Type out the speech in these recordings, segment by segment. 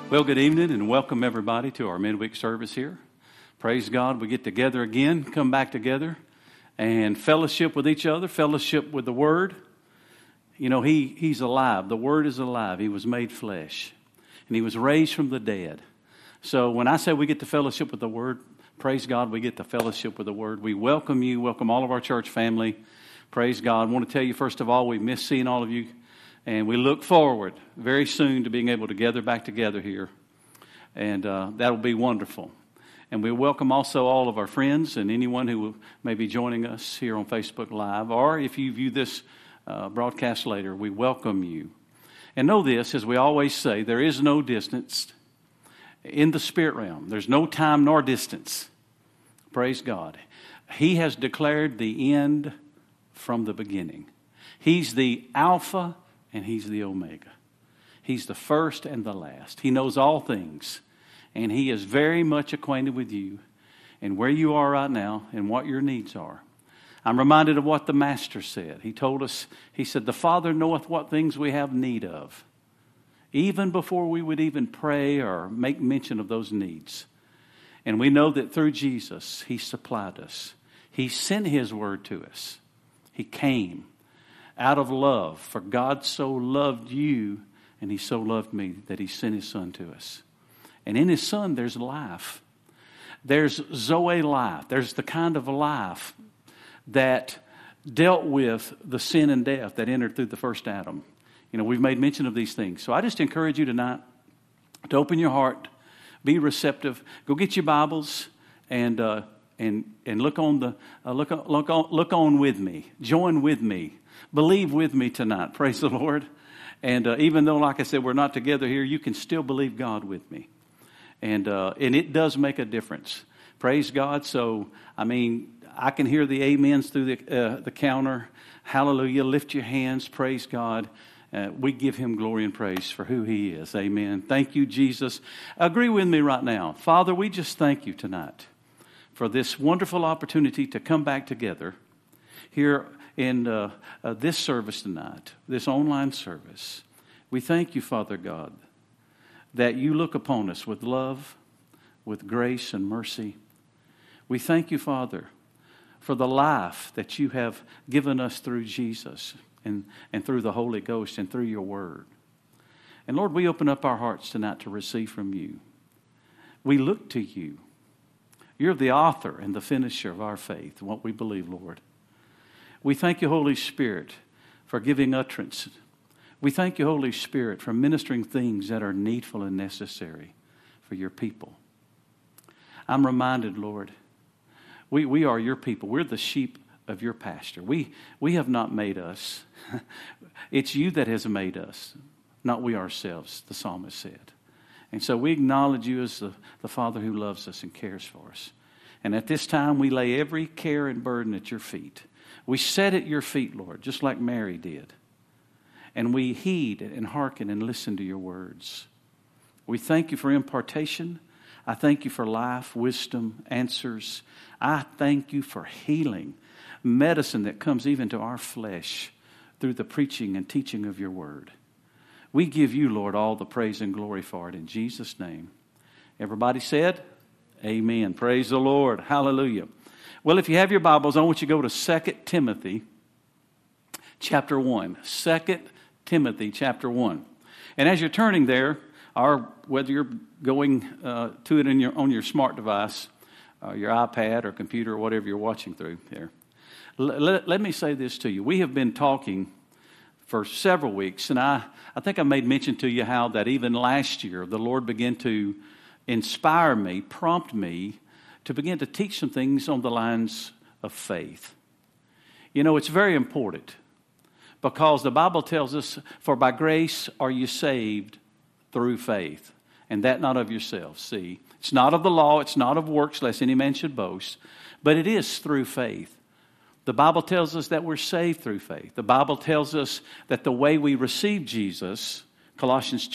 Well, good evening and welcome everybody to our midweek service here. Praise God, we get together again, come back together and fellowship with each other, fellowship with the Word. You know, He's alive. The Word is alive. He was made flesh and He was raised from the dead. So when I say we get to fellowship with the Word, praise God, we get to fellowship with the Word. We welcome you, welcome all of our church family. Praise God. I want to tell you, first of all, we miss seeing all of you. And we look forward very soon to being able to gather back together here. And that'll be wonderful. And we welcome also all of our friends and anyone who may be joining us here on Facebook Live. Or if you view this broadcast later, we welcome you. And know this, as we always say, there is no distance in the spirit realm. There's no time nor distance. Praise God. He has declared the end from the beginning. He's the Alpha and He's the Omega. He's the first and the last. He knows all things. And He is very much acquainted with you and where you are right now and what your needs are. I'm reminded of what the Master said. He told us, He said, the Father knoweth what things we have need of, even before we would even pray or make mention of those needs. And we know that through Jesus, He supplied us. He sent His word to us. He came out of love, for God so loved you, and He so loved me, that He sent His Son to us. And in His Son, there's life. There's Zoe life. There's the kind of life that dealt with the sin and death that entered through the first Adam. You know, we've made mention of these things. So I just encourage you tonight to open your heart, be receptive. Go get your Bibles and look on with me. Join with me. Believe with me tonight. Praise the Lord. And even though, like I said, we're not together here, you can still believe God with me. And it does make a difference. Praise God. So, I mean, I can hear the amens through the counter. Hallelujah. Lift your hands. Praise God. We give Him glory and praise for who He is. Amen. Thank you, Jesus. Agree with me right now. Father, we just thank you tonight for this wonderful opportunity to come back together here in this service tonight, this online service. We thank you, Father God, that you look upon us with love, with grace and mercy. We thank you, Father, for the life that you have given us through Jesus and through the Holy Ghost and through your word. And Lord, we open up our hearts tonight to receive from you. We look to you. You're the author and the finisher of our faith, what we believe, Lord. We thank you, Holy Spirit, for giving utterance. We thank you, Holy Spirit, for ministering things that are needful and necessary for your people. I'm reminded, Lord, we are your people. We're the sheep of your pasture. We have not made us. It's you that has made us, not we ourselves, the psalmist said. And so we acknowledge you as the Father who loves us and cares for us. And at this time, we lay every care and burden at your feet. We set at your feet, Lord, just like Mary did. And we heed and hearken and listen to your words. We thank you for impartation. I thank you for life, wisdom, answers. I thank you for healing, medicine that comes even to our flesh through the preaching and teaching of your word. We give you, Lord, all the praise and glory for it in Jesus' name. Everybody said, amen. Praise the Lord. Hallelujah. Well, if you have your Bibles, I want you to go to 2 Timothy chapter 1. 2 Timothy chapter 1. And as you're turning there, or whether you're going to it on your smart device, your iPad or computer or whatever you're watching through there, let me say this to you. We have been talking for several weeks, and I think I made mention to you how that even last year the Lord began to inspire me, prompt me to begin to teach some things on the lines of faith. You know, it's very important because the Bible tells us, for by grace are you saved through faith, and that not of yourselves. See, it's not of the law, it's not of works, lest any man should boast, but it is through faith. The Bible tells us that we're saved through faith. The Bible tells us that the way we receive Jesus, Colossians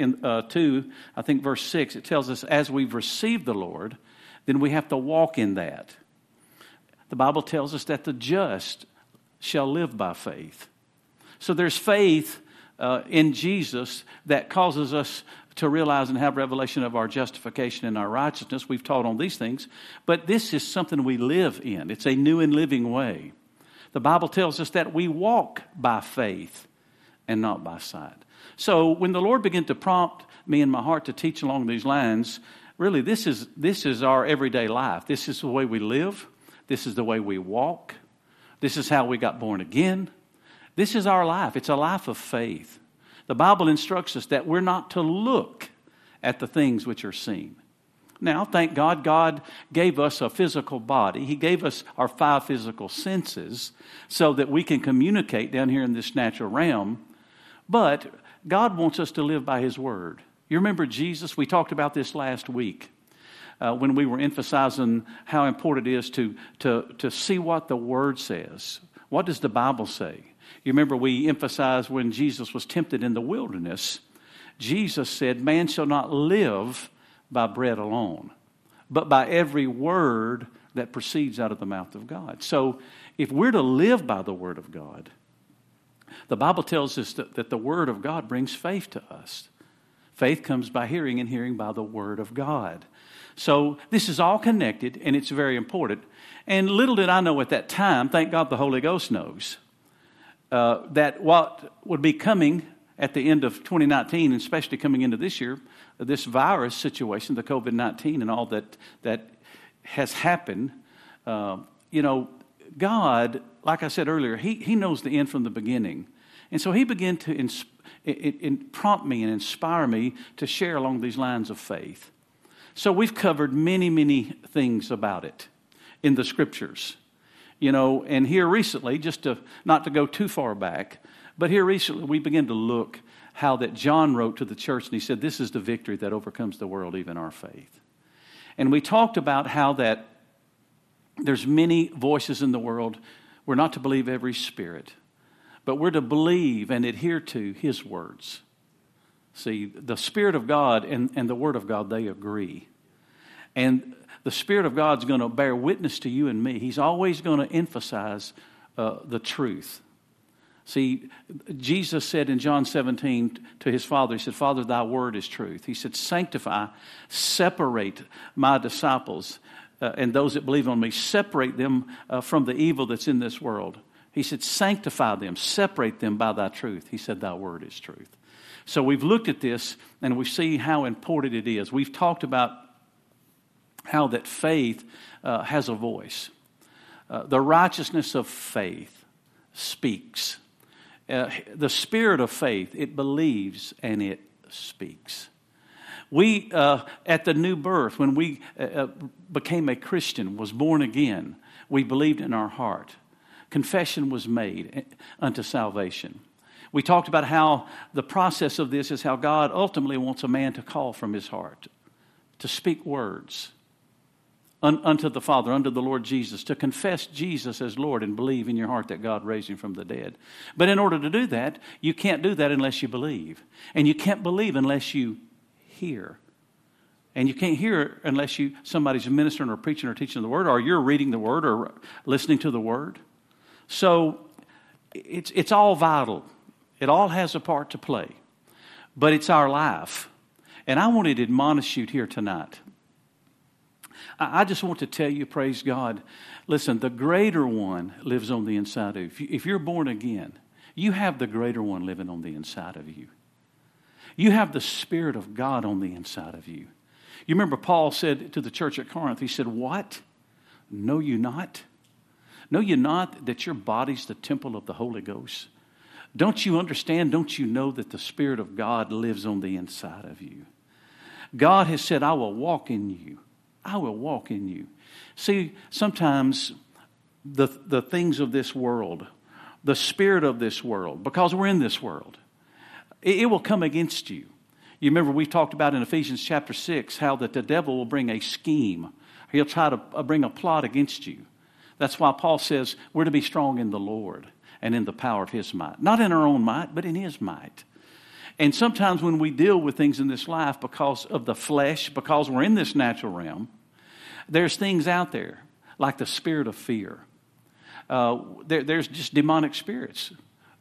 2, I think verse 6, it tells us as we've received the Lord, then we have to walk in that. The Bible tells us that the just shall live by faith. So there's faith in Jesus that causes us to realize and have revelation of our justification and our righteousness. We've taught on these things. But this is something we live in. It's a new and living way. The Bible tells us that we walk by faith and not by sight. So when the Lord began to prompt me in my heart to teach along these lines, really this is our everyday life. This is the way we live. This is the way we walk. This is how we got born again. This is our life. It's a life of faith. The Bible instructs us that we're not to look at the things which are seen. Now, thank God, God gave us a physical body. He gave us our 5 physical senses so that we can communicate down here in this natural realm. But God wants us to live by His Word. You remember Jesus? We talked about this last week when we were emphasizing how important it is to see what the Word says. What does the Bible say? You remember we emphasized when Jesus was tempted in the wilderness, Jesus said, "Man shall not live by bread alone, but by every word that proceeds out of the mouth of God." So if we're to live by the Word of God, the Bible tells us that the Word of God brings faith to us. Faith comes by hearing, and hearing by the Word of God. So this is all connected, and it's very important. And little did I know at that time, thank God the Holy Ghost knows, that what would be coming at the end of 2019, and especially coming into this year, this virus situation, the COVID-19 and all that has happened, God, like I said earlier, He knows the end from the beginning. And so He began to prompt me and inspire me to share along these lines of faith. So we've covered many, many things about it in the Scriptures. And here recently, not to go too far back, but here recently we began to look how that John wrote to the church, and he said, "This is the victory that overcomes the world, even our faith." And we talked about how that there's many voices in the world. We're not to believe every spirit, but we're to believe and adhere to His words. See, the Spirit of God and the Word of God, they agree. And the Spirit of God's going to bear witness to you and me. He's always going to emphasize the truth. See, Jesus said in John 17 to His Father, He said, "Father, Thy Word is truth." He said, "Sanctify, separate my disciples and those that believe on Me. Separate them from the evil that's in this world." He said, "Sanctify them, separate them by Thy truth." He said, "Thy Word is truth." So we've looked at this and we see how important it is. We've talked about how that faith has a voice. The righteousness of faith speaks. The spirit of faith, it believes and it speaks. We, at the new birth, when we became a Christian, was born again, we believed in our heart. Confession was made unto salvation. We talked about how the process of this is how God ultimately wants a man to call from his heart, to speak words unto the Father, unto the Lord Jesus, to confess Jesus as Lord and believe in your heart that God raised Him from the dead. But in order to do that, you can't do that unless you believe. And you can't believe unless you hear. And you can't hear unless somebody's ministering or preaching or teaching the Word, or you're reading the Word or listening to the Word. So it's all vital. It all has a part to play. But it's our life. And I wanted to admonish you here tonight. I just want to tell you, praise God, listen, the greater one lives on the inside of you. If you're born again, you have the greater one living on the inside of you. You have the Spirit of God on the inside of you. You remember Paul said to the church at Corinth, he said, "What? Know you not? Know you not that your body's the temple of the Holy Ghost? Don't you understand? Don't you know that the Spirit of God lives on the inside of you? God has said, I will walk in you. I will walk in you." See, sometimes the things of this world, the spirit of this world, because we're in this world, it will come against you. You remember we talked about in Ephesians chapter 6 how that the devil will bring a scheme. He'll try to bring a plot against you. That's why Paul says we're to be strong in the Lord and in the power of His might. Not in our own might, but in His might. And sometimes when we deal with things in this life because of the flesh, because we're in this natural realm, there's things out there like the spirit of fear. There's just demonic spirits.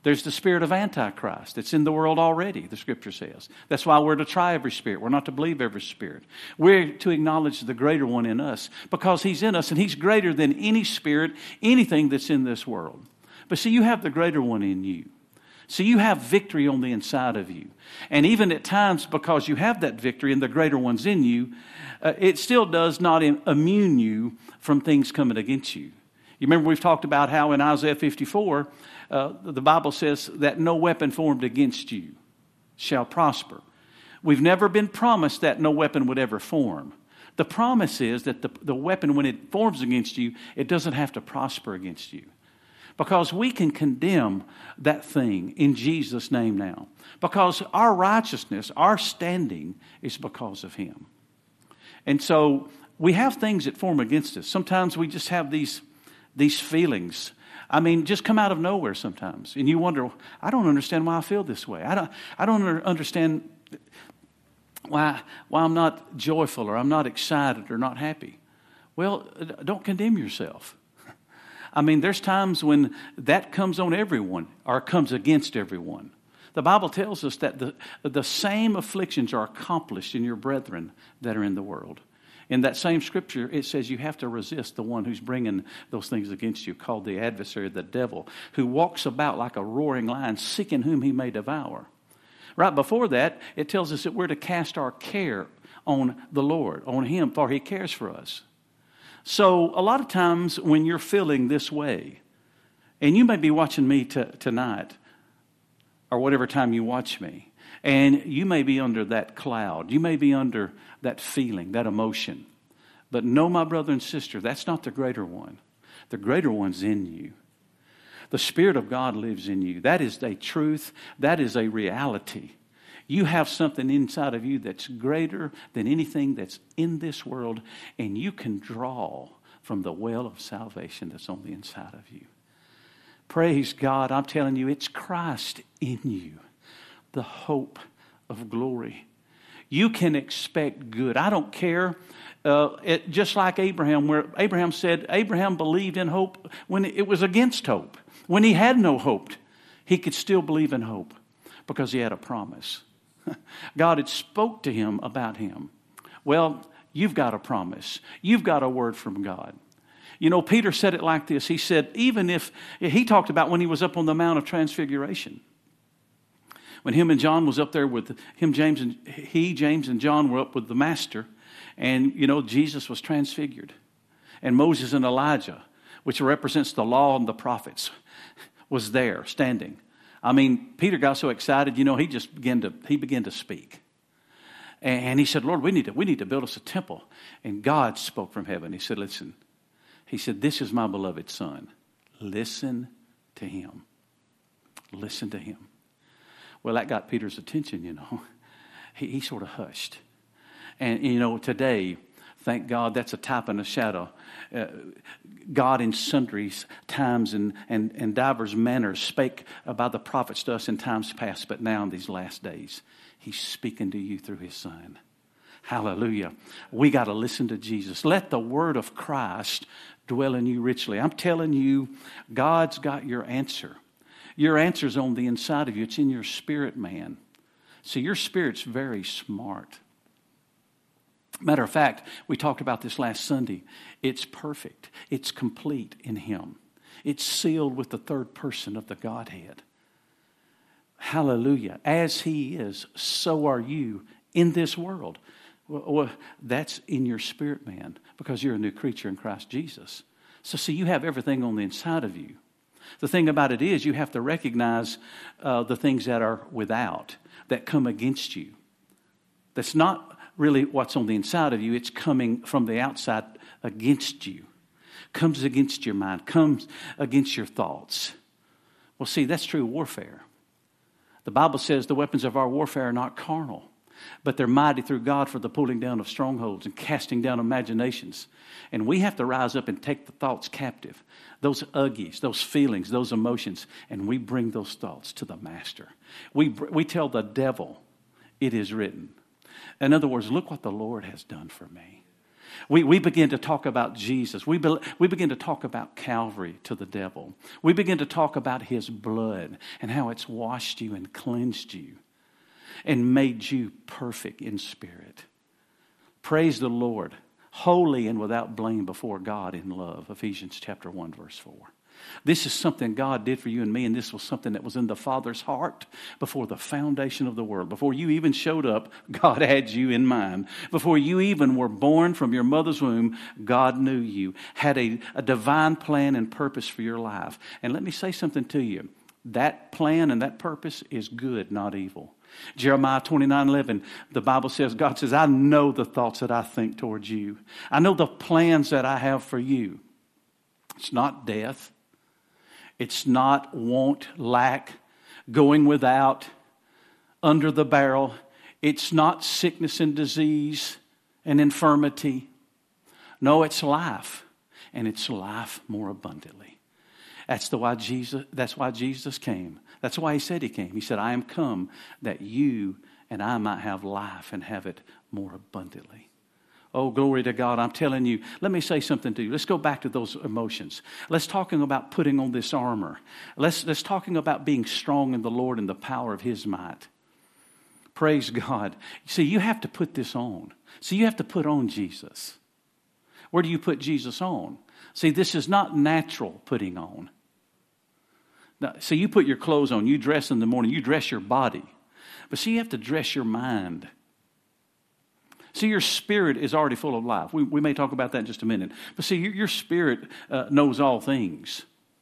There's the spirit of Antichrist that's in the world already, the Scripture says. That's why we're to try every spirit. We're not to believe every spirit. We're to acknowledge the greater one in us because he's in us and he's greater than any spirit, anything that's in this world. But see, you have the greater one in you. So you have victory on the inside of you. And even at times, because you have that victory and the greater one's in you, it still does not immune you from things coming against you. You remember we've talked about how in Isaiah 54, the Bible says that no weapon formed against you shall prosper. We've never been promised that no weapon would ever form. The promise is that the weapon, when it forms against you, it doesn't have to prosper against you. Because we can condemn that thing in Jesus' name now. Because our righteousness, our standing is because of him. And so we have things that form against us. Sometimes we just have these feelings. I mean, just come out of nowhere sometimes. And you wonder, I don't understand why I feel this way. I don't understand why I'm not joyful or I'm not excited or not happy. Well, don't condemn yourself. I mean, there's times when that comes on everyone or comes against everyone. The Bible tells us that the same afflictions are accomplished in your brethren that are in the world. In that same scripture, it says you have to resist the one who's bringing those things against you, called the adversary, the devil, who walks about like a roaring lion, seeking whom he may devour. Right before that, it tells us that we're to cast our care on the Lord, on him, for he cares for us. So a lot of times when you're feeling this way, and you may be watching me tonight, or whatever time you watch me, and you may be under that cloud, you may be under that feeling, that emotion. But know, my brother and sister, that's not the greater one. The greater one's in you. The Spirit of God lives in you. That is a truth. That is a reality. You have something inside of you that's greater than anything that's in this world, and you can draw from the well of salvation that's on the inside of you. Praise God. I'm telling you, it's Christ in you, the hope of glory. You can expect good. I don't care. Just like Abraham, where Abraham said, Abraham believed in hope when it was against hope. When he had no hope, he could still believe in hope because he had a promise. God had spoke to him about him. Well, you've got a promise. You've got a word from God. You know, Peter said it like this. He said, even if, he talked about when he was up on the Mount of Transfiguration. When him and John was up there with him, James and John were up with the Master. And, you know, Jesus was transfigured. And Moses and Elijah, which represents the law and the prophets, was there standing. I mean, Peter got so excited, you know, he began to speak. And he said, Lord, we need to build us a temple. And God spoke from heaven. He said, listen. He said, this is my beloved Son. Listen to him. Listen to him. Well, that got Peter's attention, you know. He sort of hushed. And, you know, today, thank God, that's a type and a shadow. God in sundry times and divers manners spake by the prophets to us in times past, but now in these last days, he's speaking to you through his Son. Hallelujah. We got to listen to Jesus. Let the word of Christ dwell in you richly. I'm telling you, God's got your answer. Your answer's on the inside of you. It's in your spirit, man. See, your spirit's very smart. Matter of fact, we talked about this last Sunday. It's perfect. It's complete in him. It's sealed with the third person of the Godhead. Hallelujah. As he is, so are you in this world. Well, that's in your spirit, man, because you're a new creature in Christ Jesus. So see, you have everything on the inside of you. The thing about it is you have to recognize the things that are without, that come against you. That's not really what's on the inside of you. It's coming from the outside against you. Comes against your mind. Comes against your thoughts. Well, see, that's true warfare. The Bible says the weapons of our warfare are not carnal, but they're mighty through God for the pulling down of strongholds and casting down imaginations. And we have to rise up and take the thoughts captive. Those uggies, those feelings, those emotions. And we bring those thoughts to the Master. We tell the devil, it is written. In other words, look what the Lord has done for me. We begin to talk about Jesus. We begin to talk about Calvary to the devil. We begin to talk about his blood and how it's washed you and cleansed you and made you perfect in spirit. Praise the Lord, holy and without blame before God in love. Ephesians chapter 1, verse 4. This is something God did for you and me, and this was something that was in the Father's heart before the foundation of the world. Before you even showed up, God had you in mind. Before you even were born from your mother's womb, God knew you, had a divine plan and purpose for your life. And let me say something to you. That plan and that purpose is good, not evil. Jeremiah 29:11, the Bible says, God says, I know the thoughts that I think towards you. I know the plans that I have for you. It's not death. It's not want, lack, going without, under the barrel. It's not sickness and disease and infirmity. No, it's life, and it's life more abundantly. That's why Jesus came. That's why he said he came. He said, I am come that you and I might have life and have it more abundantly. Oh, glory to God. I'm telling you, let me say something to you. Let's go back to those emotions. Let's talking about putting on this armor. Let's talking about being strong in the Lord and the power of his might. Praise God. See, you have to put this on. See, you have to put on Jesus. Where do you put Jesus on? See, this is not natural putting on. Now, see, you put your clothes on, you dress in the morning, you dress your body. But see, you have to dress your mind. See, your spirit is already full of life. We may talk about that in just a minute. But see, your spirit knows all things.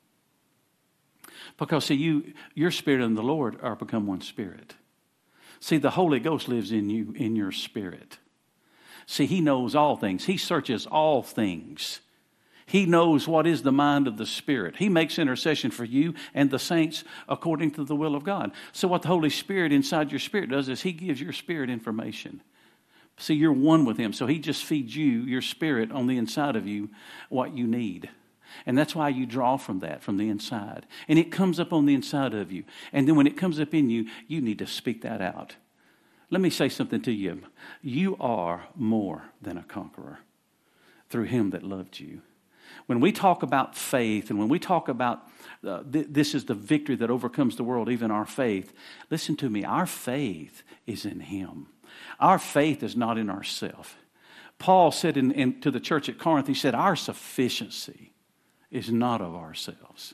Because, see, your spirit and the Lord are become one spirit. See, the Holy Ghost lives in you, in your spirit. See, he knows all things. He searches all things. He knows what is the mind of the Spirit. He makes intercession for you and the saints according to the will of God. So what the Holy Spirit inside your spirit does is he gives your spirit information. See, you're one with him, so he just feeds you, your spirit on the inside of you, what you need. And that's why you draw from that, from the inside. And it comes up on the inside of you. And then when it comes up in you, you need to speak that out. Let me say something to you. You are more than a conqueror through him that loved you. When we talk about faith and when we talk about this is the victory that overcomes the world, even our faith, listen to me, our faith is in him. Our faith is not in ourselves. Paul said to the church at Corinth, he said, our sufficiency is not of ourselves.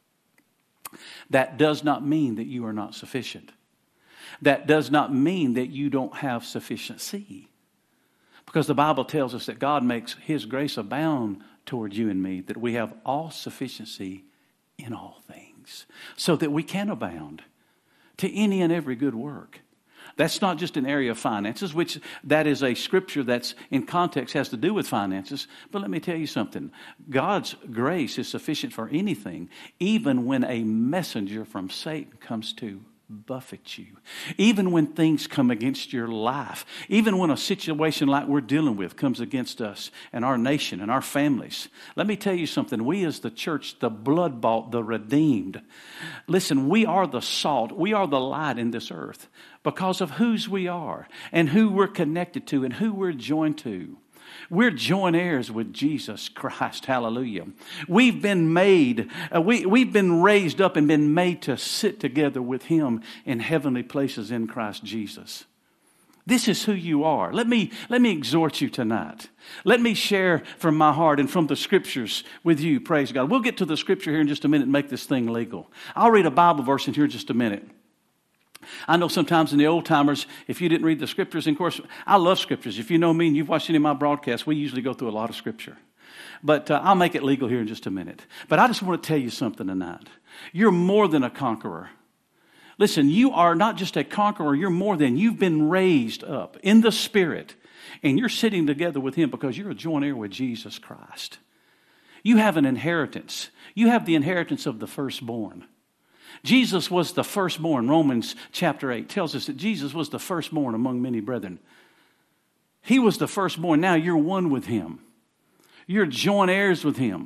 That does not mean that you are not sufficient. That does not mean that you don't have sufficiency. Because the Bible tells us that God makes his grace abound toward you and me, that we have all sufficiency in all things, so that we can abound to any and every good work. That's not just an area of finances, which that is a scripture that's in context has to do with finances. But let me tell you something. God's grace is sufficient for anything, even when a messenger from Satan comes to buffet you. Even when things come against your life. Even when a situation like we're dealing with comes against us and our nation and our families. Let me tell you something. We as the church, the blood-bought, the redeemed. Listen, we are the salt. We are the light in this earth because of whose we are and who we're connected to and who we're joined to. We're joint heirs with Jesus Christ. Hallelujah. We've been made, we've been raised up and been made to sit together with him in heavenly places in Christ Jesus. This is who you are. Let me exhort you tonight. Let me share from my heart and from the scriptures with you. Praise God. We'll get to the scripture here in just a minute and make this thing legal. I'll read a Bible verse in here in just a minute. I know sometimes in the old timers, if you didn't read the scriptures, and of course, I love scriptures. If you know me and you've watched any of my broadcasts, we usually go through a lot of scripture. But I'll make it legal here in just a minute. But I just want to tell you something tonight. You're more than a conqueror. Listen, you are not just a conqueror, you're more than. You've been raised up in the Spirit. And you're sitting together with him because you're a joint heir with Jesus Christ. You have an inheritance. You have the inheritance of the firstborn. Jesus was the firstborn. Romans chapter 8 tells us that Jesus was the firstborn among many brethren. He was the firstborn. Now you're one with him. You're joint heirs with him.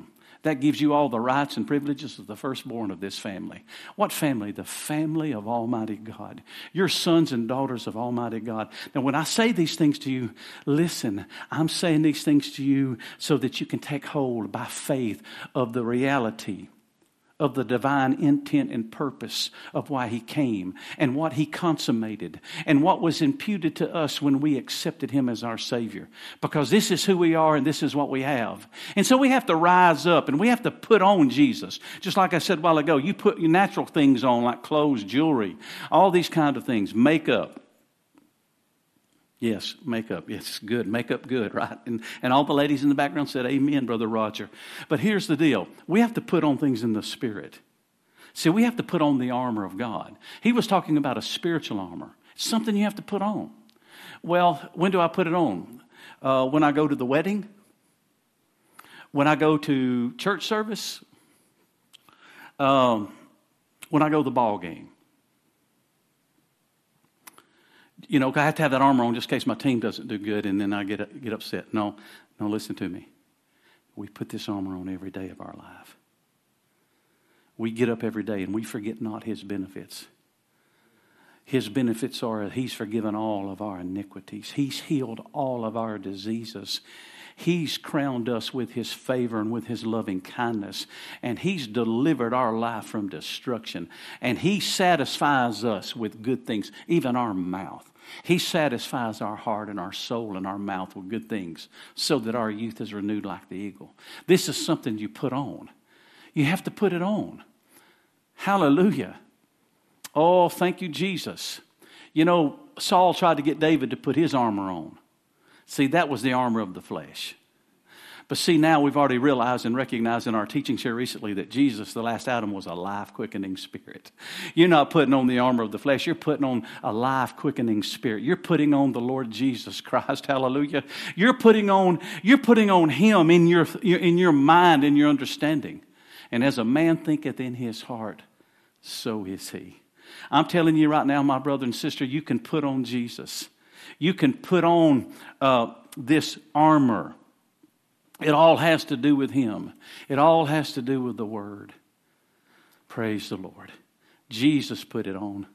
That gives you all the rights and privileges of the firstborn of this family. What family? The family of Almighty God. You're sons and daughters of Almighty God. Now, when I say these things to you, listen, I'm saying these things to you so that you can take hold by faith of the reality of the divine intent and purpose of why He came and what He consummated and what was imputed to us when we accepted Him as our Savior. Because this is who we are and this is what we have. And so we have to rise up and we have to put on Jesus. Just like I said a while ago, you put your natural things on like clothes, jewelry, all these kind of things, makeup. Yes, makeup. Yes, good. Makeup good, right? And all the ladies in the background said, amen, Brother Roger. But here's the deal. We have to put on things in the Spirit. See, we have to put on the armor of God. He was talking about a spiritual armor. It's something you have to put on. Well, when do I put it on? When I go to the wedding? When I go to church service? When I go to the ball game? You know, I have to have that armor on just in case my team doesn't do good and then I get upset. No, listen to me. We put this armor on every day of our life. We get up every day and we forget not His benefits. His benefits are He's forgiven all of our iniquities. He's healed all of our diseases. He's crowned us with His favor and with His loving kindness. And He's delivered our life from destruction. And He satisfies us with good things, even our mouth. He satisfies our heart and our soul and our mouth with good things so that our youth is renewed like the eagle. This is something you put on. You have to put it on. Hallelujah. Oh, thank you, Jesus. You know, Saul tried to get David to put his armor on. See, that was the armor of the flesh. But see, now we've already realized and recognized in our teachings here recently that Jesus, the last Adam, was a life-quickening spirit. You're not putting on the armor of the flesh. You're putting on a life-quickening spirit. You're putting on the Lord Jesus Christ. Hallelujah. You're putting on Him in your mind and your understanding. And as a man thinketh in his heart, so is he. I'm telling you right now, my brother and sister, you can put on Jesus. You can put on this armor. It all has to do with Him. It all has to do with the Word. Praise the Lord. Jesus put it on.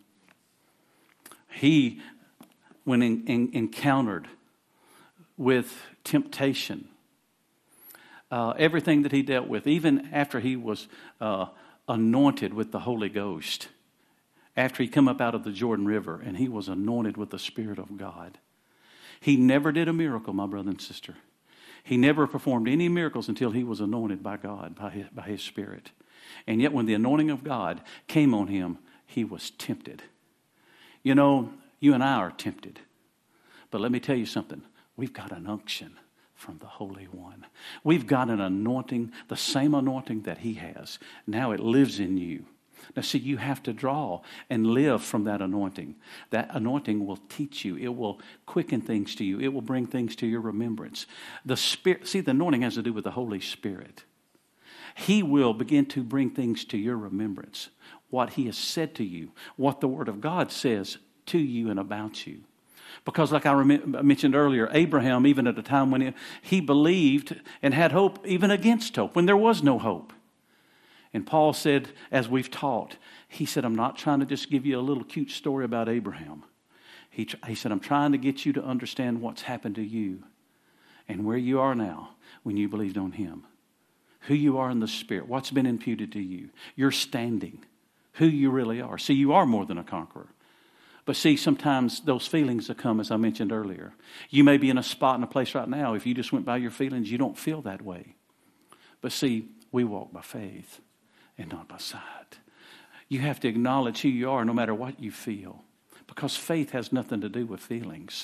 He, when encountered with temptation, everything that He dealt with, even after He was anointed with the Holy Ghost, after He come up out of the Jordan River and He was anointed with the Spirit of God, He never did a miracle, my brother and sister. He never performed any miracles until He was anointed by God, by His Spirit. And yet when the anointing of God came on Him, He was tempted. You know, you and I are tempted. But let me tell you something. We've got an unction from the Holy One. We've got an anointing, the same anointing that He has. Now it lives in you. Now see, you have to draw and live from that anointing. That anointing will teach you. It will quicken things to you. It will bring things to your remembrance. The Spirit, see, the anointing has to do with the Holy Spirit. He will begin to bring things to your remembrance. What He has said to you, what the Word of God says to you and about you. Because like I mentioned earlier, Abraham, even at a time when he believed and had hope, even against hope, when there was no hope. And Paul said, as we've taught, he said, I'm not trying to just give you a little cute story about Abraham. He said, I'm trying to get you to understand what's happened to you and where you are now when you believed on Him. Who you are in the Spirit, what's been imputed to you, your standing, who you really are. See, you are more than a conqueror. But see, sometimes those feelings will come, as I mentioned earlier. You may be in a spot in a place right now. If you just went by your feelings, you don't feel that way. But see, we walk by faith and not by sight. You have to acknowledge who you are no matter what you feel. Because faith has nothing to do with feelings.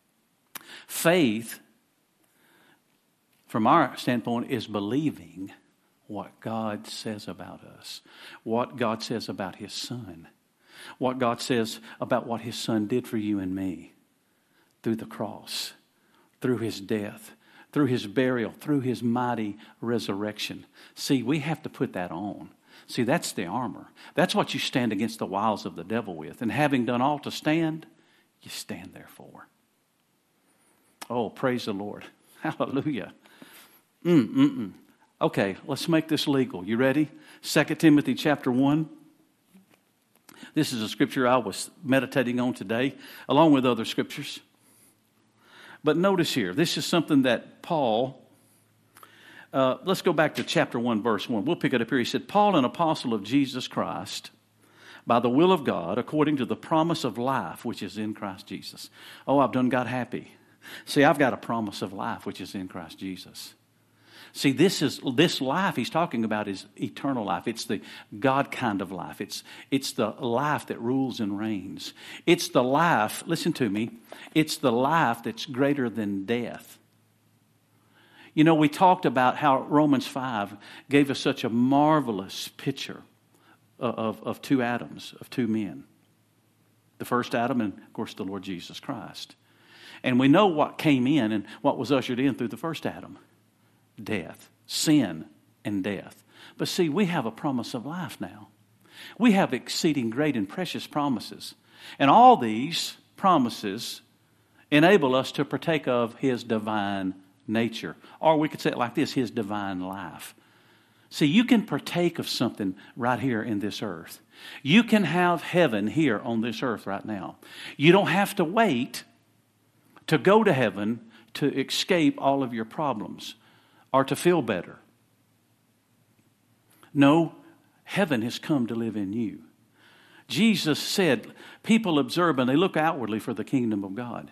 Faith, from our standpoint, is believing what God says about us. What God says about His Son. What God says about what His Son did for you and me. Through the cross. Through His death. Through His burial. Through His mighty resurrection. See, we have to put that on. See, that's the armor. That's what you stand against the wiles of the devil with. And having done all to stand, you stand therefore. Oh, praise the Lord. Hallelujah. Okay, let's make this legal. You ready? 2 Timothy chapter 1. This is a scripture I was meditating on today, along with other scriptures. But notice here, this is something that Paul, let's go back to chapter 1, verse 1. We'll pick it up here. He said, Paul, an apostle of Jesus Christ, by the will of God, according to the promise of life, which is in Christ Jesus. Oh, I've done God happy. See, I've got a promise of life, which is in Christ Jesus. See, this life he's talking about is eternal life. It's the God kind of life. It's the life that rules and reigns. It's the life, listen to me, it's the life that's greater than death. You know, we talked about how Romans 5 gave us such a marvelous picture of two Adams, of two men. The first Adam and, of course, the Lord Jesus Christ. And we know what came in and what was ushered in through the first Adam. Death, sin, and death. But see, we have a promise of life now. We have exceeding great and precious promises. And all these promises enable us to partake of His divine nature. Or we could say it like this, His divine life. See, you can partake of something right here in this earth. You can have heaven here on this earth right now. You don't have to wait to go to heaven to escape all of your problems or to feel better. No, heaven has come to live in you. Jesus said, people observe and they look outwardly for the kingdom of God.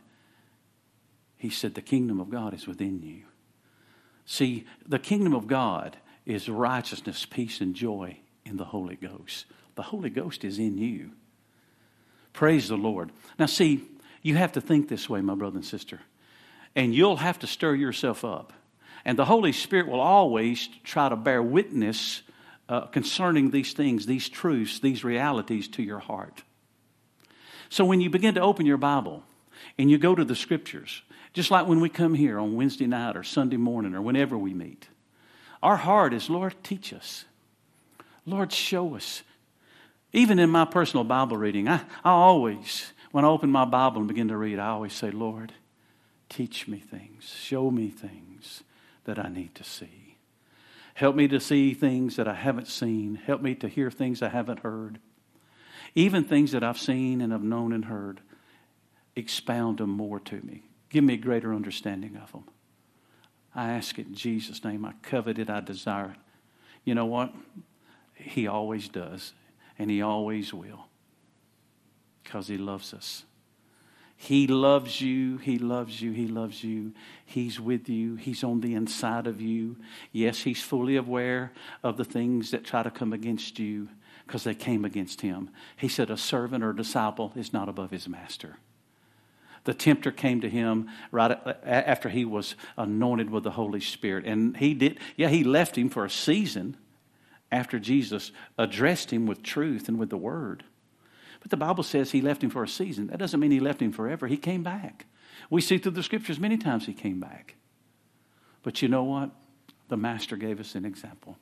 He said, the kingdom of God is within you. See, the kingdom of God is righteousness, peace, and joy in the Holy Ghost. The Holy Ghost is in you. Praise the Lord. Now see, you have to think this way, my brother and sister. And you'll have to stir yourself up. And the Holy Spirit will always try to bear witness concerning these things, these truths, these realities to your heart. So when you begin to open your Bible and you go to the Scriptures, just like when we come here on Wednesday night or Sunday morning or whenever we meet, our heart is, Lord, teach us. Lord, show us. Even in my personal Bible reading, I always, when I open my Bible and begin to read, I always say, Lord, teach me things. Show me things that I need to see. Help me to see things that I haven't seen. Help me to hear things I haven't heard. Even things that I've seen and have known and heard, expound them more to me. Give me a greater understanding of them. I ask it in Jesus' name. I covet it. I desire it. You know what? He always does. And He always will. Because He loves us. He loves you. He loves you. He loves you. He's with you. He's on the inside of you. Yes, He's fully aware of the things that try to come against you because they came against Him. He said a servant or a disciple is not above his master. The tempter came to Him right after He was anointed with the Holy Spirit. And he left Him for a season after Jesus addressed him with truth and with the Word. But the Bible says He left him for a season. That doesn't mean He left him forever. He came back. We see through the Scriptures many times He came back. But you know what? The Master gave us an example.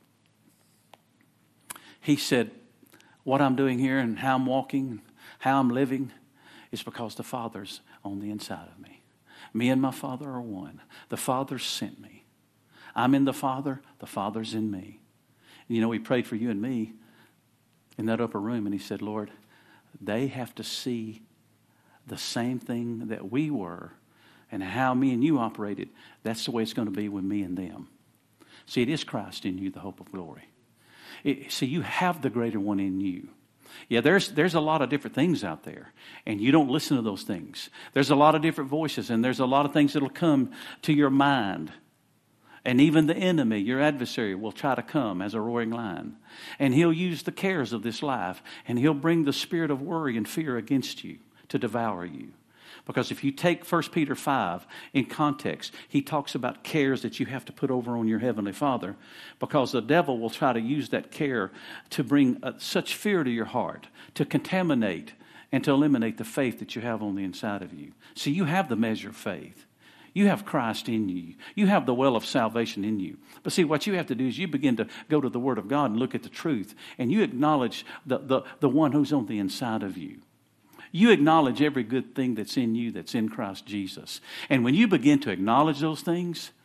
He said, what I'm doing here and how I'm walking, how I'm living, is because the Father's on the inside of me. Me and my Father are one. The Father sent me. I'm in the Father's in me. And you know, He prayed for you and me in that upper room, and He said, Lord, they have to see the same thing that we were and how me and you operated. That's the way it's going to be with me and them. See, it is Christ in you, the hope of glory. See, you have the greater one in you. Yeah, there's a lot of different things out there, and you don't listen to those things. There's a lot of different voices, and there's a lot of things that will come to your mind. And even the enemy, your adversary, will try to come as a roaring lion. And he'll use the cares of this life, and he'll bring the spirit of worry and fear against you to devour you. Because if you take 1 Peter 5 in context, he talks about cares that you have to put over on your Heavenly Father, because the devil will try to use that care to bring such fear to your heart, to contaminate and to eliminate the faith that you have on the inside of you. See, you have the measure of faith. You have Christ in you. You have the well of salvation in you. But see, what you have to do is you begin to go to the Word of God and look at the truth, and you acknowledge the one who's on the inside of you. You acknowledge every good thing that's in you that's in Christ Jesus. And when you begin to acknowledge those things,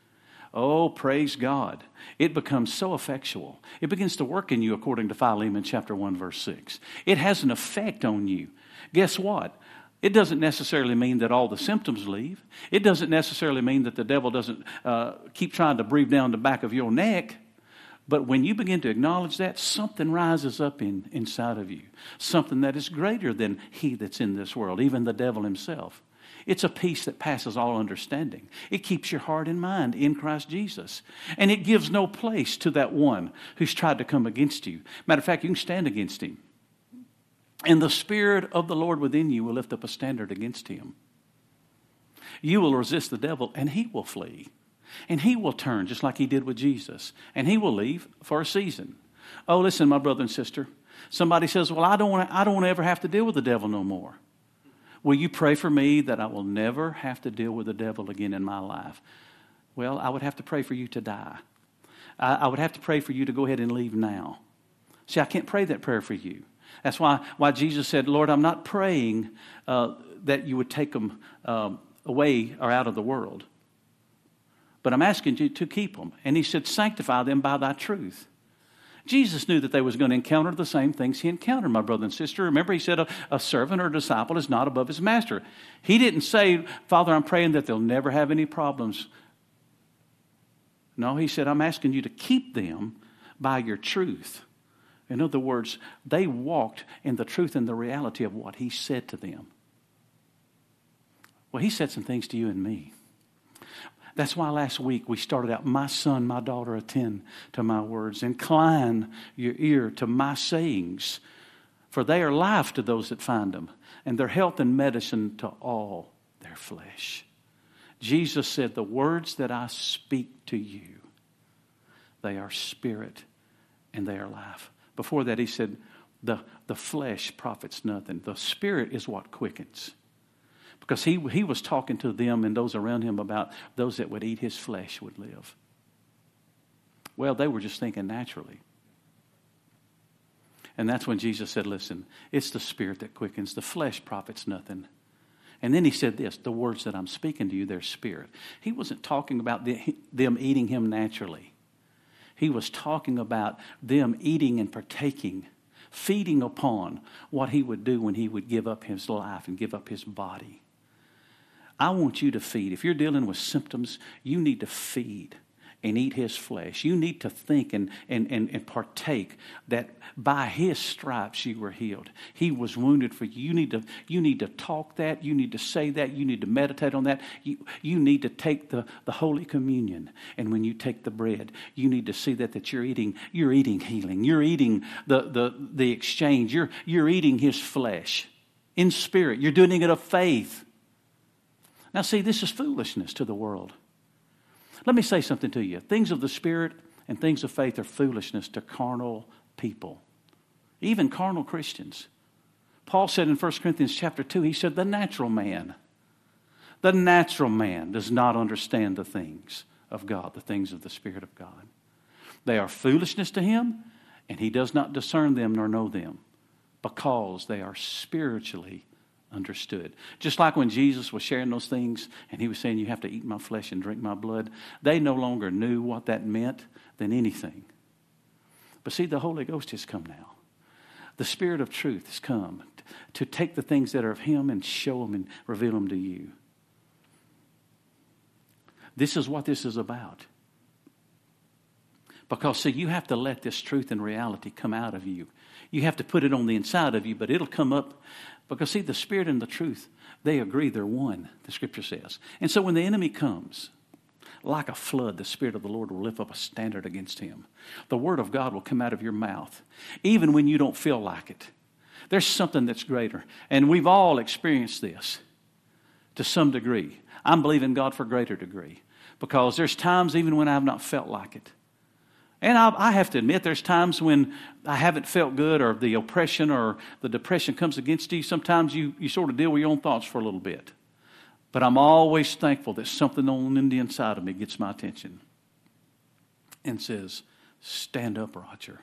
Oh, praise God. It becomes so effectual. It begins to work in you according to Philemon chapter 1, verse 6. It has an effect on you. Guess what? It doesn't necessarily mean that all the symptoms leave. It doesn't necessarily mean that the devil doesn't keep trying to breathe down the back of your neck. But when you begin to acknowledge that, something rises up inside of you. Something that is greater than he that's in this world, even the devil himself. It's a peace that passes all understanding. It keeps your heart and mind in Christ Jesus. And it gives no place to that one who's tried to come against you. Matter of fact, you can stand against him. And the Spirit of the Lord within you will lift up a standard against him. You will resist the devil and he will flee. And he will turn just like he did with Jesus. And he will leave for a season. Oh, listen, my brother and sister. Somebody says, well, I don't want to ever have to deal with the devil no more. Will you pray for me that I will never have to deal with the devil again in my life? Well, I would have to pray for you to die. I would have to pray for you to go ahead and leave now. See, I can't pray that prayer for you. That's why Jesus said, Lord, I'm not praying that you would take them away or out of the world. But I'm asking you to keep them. And he said, sanctify them by thy truth. Jesus knew that they was going to encounter the same things he encountered, my brother and sister. Remember, he said a servant or a disciple is not above his master. He didn't say, Father, I'm praying that they'll never have any problems. No, he said, I'm asking you to keep them by your truth. In other words, they walked in the truth and the reality of what he said to them. Well, he said some things to you and me. That's why last week we started out, my son, my daughter, attend to my words. Incline your ear to my sayings, for they are life to those that find them, and their health and medicine to all their flesh. Jesus said, the words that I speak to you, they are spirit and they are life. Before that he said, the flesh profits nothing. The spirit is what quickens. Because he was talking to them and those around him about those that would eat his flesh would live. Well, they were just thinking naturally. And that's when Jesus said, listen, it's the spirit that quickens. The flesh profits nothing. And then he said this, the words that I'm speaking to you, they're spirit. He wasn't talking about them eating him naturally. He was talking about them eating and partaking, feeding upon what he would do when he would give up his life and give up his body. I want you to feed. If you're dealing with symptoms, you need to feed and eat his flesh. You need to think and partake that by his stripes you were healed. He was wounded for you. You need to talk that. You need to say that. You need to meditate on that. You need to take the Holy Communion. And when you take the bread, you need to see that you're eating healing. You're eating the exchange. You're eating his flesh in spirit. You're doing it of faith. Now see, this is foolishness to the world. Let me say something to you. Things of the Spirit and things of faith are foolishness to carnal people, even carnal Christians. Paul said in 1 Corinthians chapter 2, he said, the natural man does not understand the things of God, the things of the Spirit of God. They are foolishness to him, and he does not discern them nor know them, because they are spiritually understood. Just like when Jesus was sharing those things and he was saying, you have to eat my flesh and drink my blood, they no longer knew what that meant than anything. But see, the Holy Ghost has come now. The Spirit of truth has come to take the things that are of him and show them and reveal them to you. This is what this is about. Because, see, you have to let this truth and reality come out of you. You have to put it on the inside of you, but it'll come up. Because, see, the Spirit and the truth, they agree, they're one, the Scripture says. And so when the enemy comes, like a flood, the Spirit of the Lord will lift up a standard against him. The Word of God will come out of your mouth, even when you don't feel like it. There's something that's greater. And we've all experienced this to some degree. I'm believing God for a greater degree. Because there's times even when I've not felt like it. And I have to admit, there's times when I haven't felt good, or the oppression or the depression comes against you. Sometimes you sort of deal with your own thoughts for a little bit. But I'm always thankful that something on the inside of me gets my attention and says, stand up, Roger.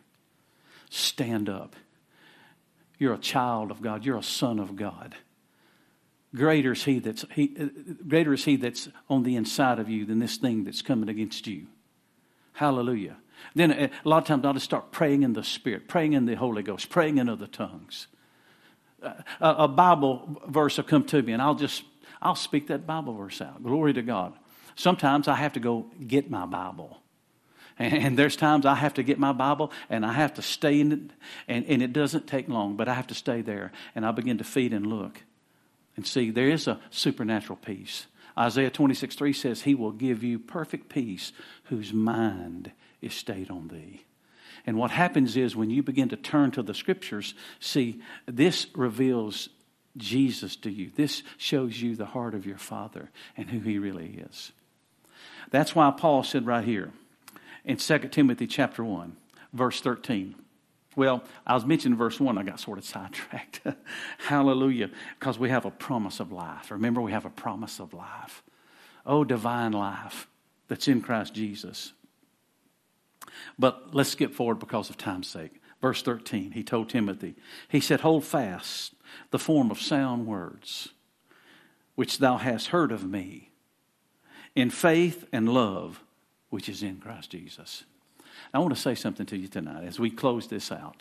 Stand up. You're a child of God. You're a son of God. greater is he that's on the inside of you than this thing that's coming against you. Hallelujah. Then a lot of times I'll just start praying in the Spirit, praying in the Holy Ghost, praying in other tongues. A Bible verse will come to me, and I'll speak that Bible verse out. Glory to God. Sometimes I have to go get my Bible. And there's times I have to get my Bible and I have to stay in it. And it doesn't take long, but I have to stay there. And I begin to feed and look and see there is a supernatural peace. Isaiah 26:3 says, He will give you perfect peace whose mind is stayed on thee. And what happens is when you begin to turn to the Scriptures, see, this reveals Jesus to you. This shows you the heart of your Father and who He really is. That's why Paul said right here, in 2 Timothy chapter 1, verse 13. Well, I was mentioning verse 1. I got sort of sidetracked. Hallelujah. Because we have a promise of life. Remember, we have a promise of life. Oh, divine life that's in Christ Jesus. But let's skip forward because of time's sake. Verse 13, he told Timothy, he said, hold fast the form of sound words, which thou hast heard of me, in faith and love, which is in Christ Jesus. I want to say something to you tonight as we close this out.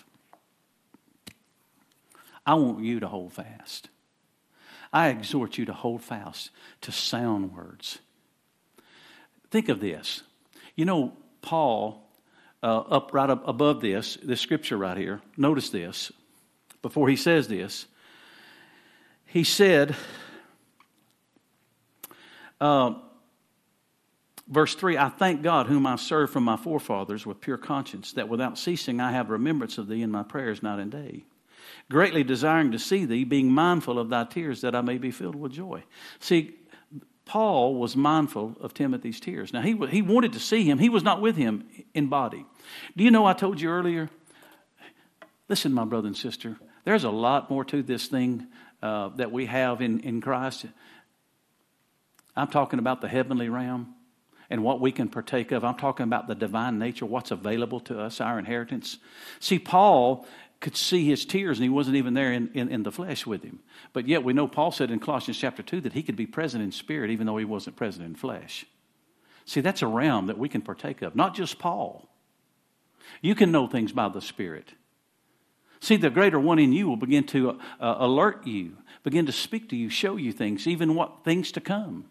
I want you to hold fast. I exhort you to hold fast to sound words. Think of this. You know, Paul, up above this scripture right here, notice this. Before he says this, he said, verse 3, I thank God whom I serve from my forefathers with pure conscience, that without ceasing I have remembrance of thee in my prayers night and day, greatly desiring to see thee, being mindful of thy tears, that I may be filled with joy. See, Paul was mindful of Timothy's tears. Now, he wanted to see him. He was not with him in body. Do you know I told you earlier? Listen, my brother and sister, there's a lot more to this thing that we have in Christ. I'm talking about the heavenly realm and what we can partake of. I'm talking about the divine nature, what's available to us, our inheritance. See, Paul could see his tears, and he wasn't even there in the flesh with him. But yet we know Paul said in Colossians chapter 2 that he could be present in spirit even though he wasn't present in flesh. See, that's a realm that we can partake of, not just Paul. You can know things by the Spirit. See, the greater one in you will begin to alert you, begin to speak to you, show you things, even what things to come.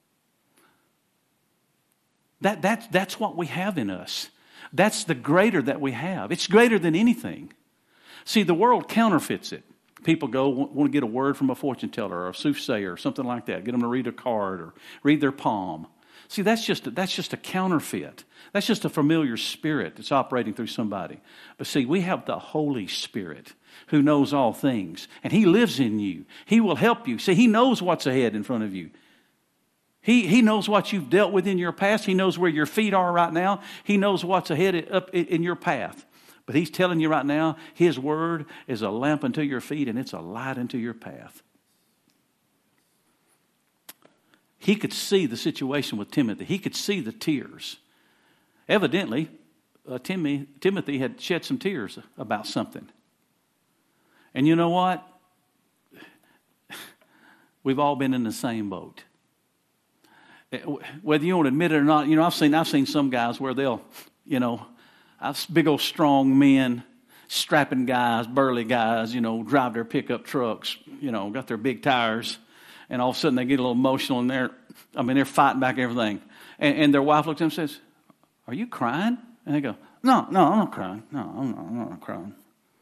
That's what we have in us. That's the greater that we have. It's greater than anything. See, the world counterfeits it. People want to get a word from a fortune teller or a soothsayer or something like that. Get them to read a card or read their palm. See, that's just a counterfeit. That's just a familiar spirit that's operating through somebody. But see, we have the Holy Spirit who knows all things, and He lives in you. He will help you. See, He knows what's ahead in front of you. He knows what you've dealt with in your past. He knows where your feet are right now. He knows what's ahead up in your path. But He's telling you right now, His word is a lamp unto your feet and it's a light unto your path. He could see the situation with Timothy. He could see the tears. Evidently, Timothy had shed some tears about something. And you know what? We've all been in the same boat. Whether you want to admit it or not, I've seen some guys where they'll, big old strong men, strapping guys, burly guys, drive their pickup trucks, got their big tires, and all of a sudden they get a little emotional and they're fighting back everything. And their wife looks at them and says, "Are you crying?" And they go, No, I'm not crying. No, I'm not crying.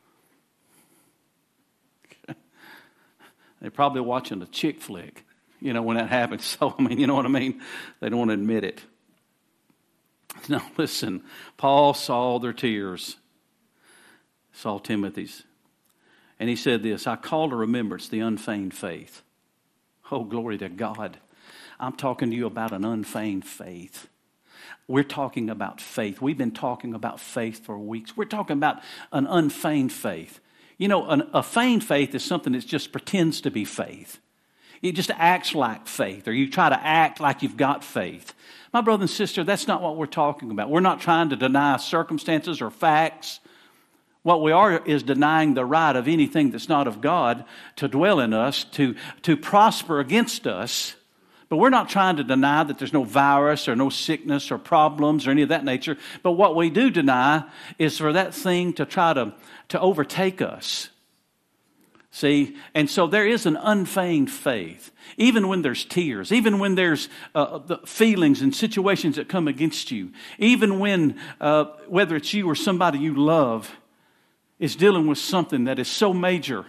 They're probably watching a chick flick. When that happens. So, you know what I mean? They don't want to admit it. No, listen. Paul saw their tears. Saw Timothy's. And he said this, I call to remembrance the unfeigned faith. Oh, glory to God. I'm talking to you about an unfeigned faith. We're talking about faith. We've been talking about faith for weeks. We're talking about an unfeigned faith. A feigned faith is something that just pretends to be faith. It just acts like faith, or you try to act like you've got faith. My brother and sister, that's not what we're talking about. We're not trying to deny circumstances or facts. What we are is denying the right of anything that's not of God to dwell in us, to prosper against us. But we're not trying to deny that there's no virus or no sickness or problems or any of that nature. But what we do deny is for that thing to try to overtake us. See, and so there is an unfeigned faith, even when there's tears, even when there's the feelings and situations that come against you, even when, whether it's you or somebody you love, is dealing with something that is so major.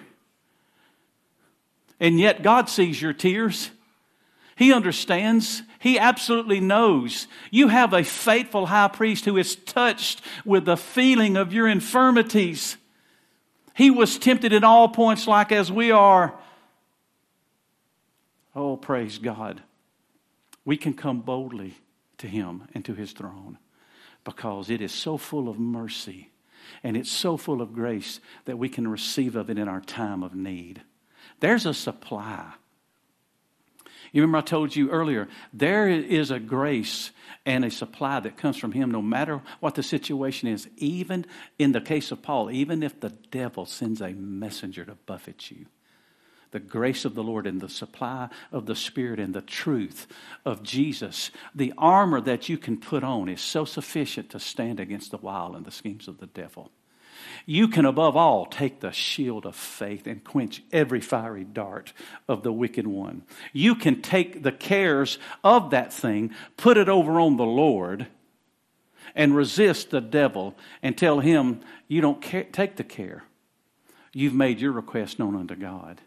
And yet God sees your tears. He understands. He absolutely knows. You have a faithful high priest who is touched with the feeling of your infirmities. He was tempted in all points like as we are. Oh, praise God. We can come boldly to Him and to His throne because it is so full of mercy and it's so full of grace that we can receive of it in our time of need. There's a supply. You remember I told you earlier, there is a grace and a supply that comes from Him no matter what the situation is. Even in the case of Paul, even if the devil sends a messenger to buffet you, the grace of the Lord and the supply of the Spirit and the truth of Jesus, the armor that you can put on is so sufficient to stand against the wile and the schemes of the devil. You can, above all, take the shield of faith and quench every fiery dart of the wicked one. You can take the cares of that thing, put it over on the Lord, and resist the devil and tell him, you don't take the care. You've made your request known unto God.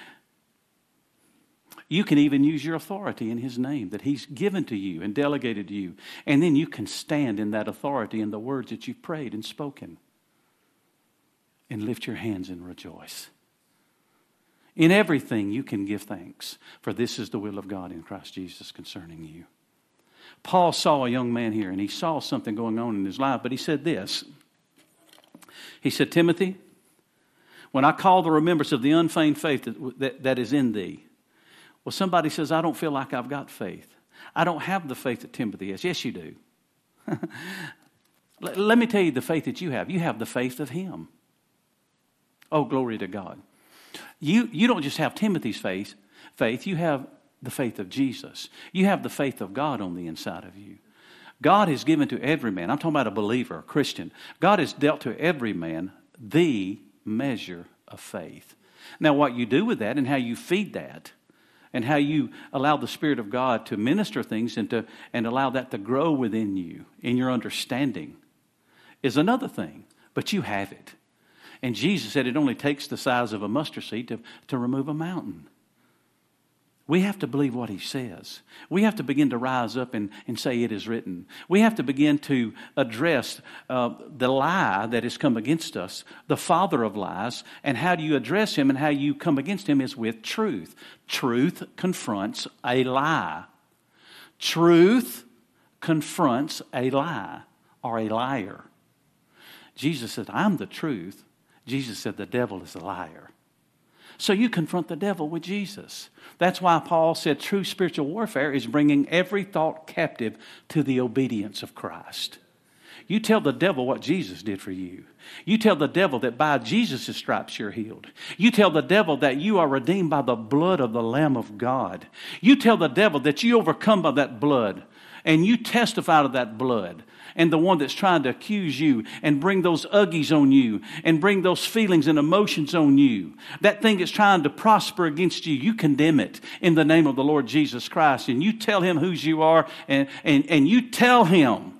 You can even use your authority in His name that He's given to you and delegated to you. And then you can stand in that authority in the words that you've prayed and spoken. And lift your hands and rejoice. In everything you can give thanks, for this is the will of God in Christ Jesus concerning you. Paul saw a young man here, and he saw something going on in his life, but he said this. He said, Timothy, when I call the remembrance of the unfeigned faith that is in thee. Well, somebody says, I don't feel like I've got faith. I don't have the faith that Timothy has. Yes, you do. Let me tell you the faith that you have. You have the faith of Him. Oh, glory to God. You don't just have Timothy's faith. You have the faith of Jesus. You have the faith of God on the inside of you. God has given to every man. I'm talking about a believer, a Christian. God has dealt to every man the measure of faith. Now, what you do with that and how you feed that and how you allow the Spirit of God to minister things and allow that to grow within you in your understanding is another thing. But you have it. And Jesus said it only takes the size of a mustard seed to remove a mountain. We have to believe what He says. We have to begin to rise up and say it is written. We have to begin to address the lie that has come against us, the father of lies. And how do you address him and how you come against him is with truth. Truth confronts a lie. Truth confronts a lie or a liar. Jesus said, I'm the truth. Jesus said the devil is a liar. So you confront the devil with Jesus. That's why Paul said true spiritual warfare is bringing every thought captive to the obedience of Christ. You tell the devil what Jesus did for you. You tell the devil that by Jesus' stripes you're healed. You tell the devil that you are redeemed by the blood of the Lamb of God. You tell the devil that you overcome by that blood. And you testify to that blood. And the one that's trying to accuse you and bring those uggies on you and bring those feelings and emotions on you. That thing that's trying to prosper against you, you condemn it in the name of the Lord Jesus Christ. And you tell him whose you are and you tell him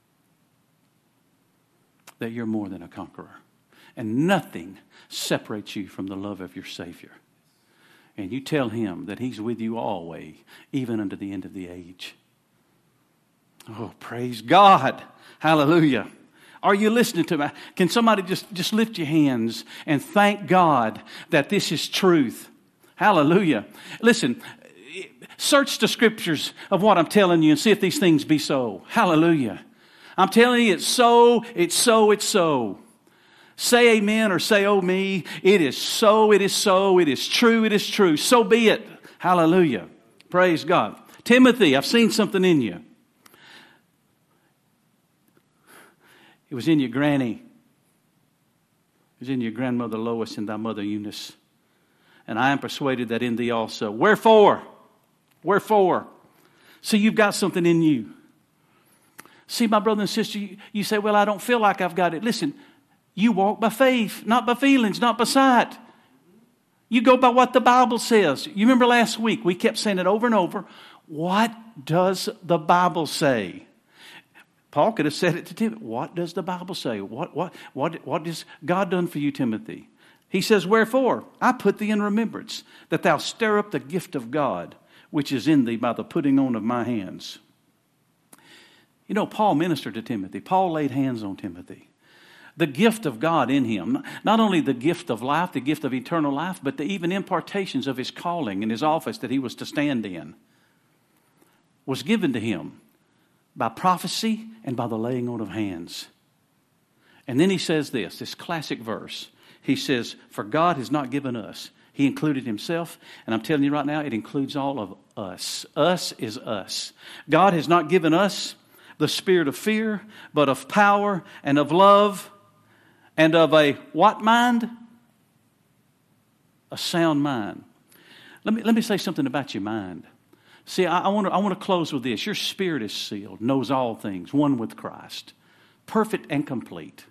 that you're more than a conqueror. And nothing separates you from the love of your Savior. And you tell him that he's with you always, even unto the end of the age. Oh, praise God. Hallelujah. Are you listening to me? Can somebody just lift your hands and thank God that this is truth? Hallelujah. Listen, search the scriptures of what I'm telling you and see if these things be so. Hallelujah. I'm telling you, it's so, it's so, it's so. Say amen or say, oh me. It is so, it is so, it is true, it is true. So be it. Hallelujah. Praise God. Timothy, I've seen something in you. It was in your granny. is in your grandmother Lois and thy mother Eunice. And I am persuaded that in thee also. Wherefore? Wherefore? See, you've got something in you. See, my brother and sister, you say, well, I don't feel like I've got it. Listen, you walk by faith, not by feelings, not by sight. You go by what the Bible says. You remember last week, we kept saying it over and over. What does the Bible say? Paul could have said it to Timothy. What does the Bible say? What has God done for you, Timothy? He says, wherefore, I put thee in remembrance, that thou stir up the gift of God, which is in thee by the putting on of my hands. You know, Paul ministered to Timothy. Paul laid hands on Timothy. The gift of God in him, not only the gift of life, the gift of eternal life, but the even impartations of his calling and his office that he was to stand in, was given to him by prophecy and by the laying on of hands. And then he says this classic verse. He says, for God has not given us. He included himself, and I'm telling you right now, it includes all of us. Us is us. God has not given us the spirit of fear, but of power and of love and of a what mind? A sound mind. Let me say something about your mind. See, I want to close with this. Your spirit is sealed, knows all things, one with Christ, perfect and complete.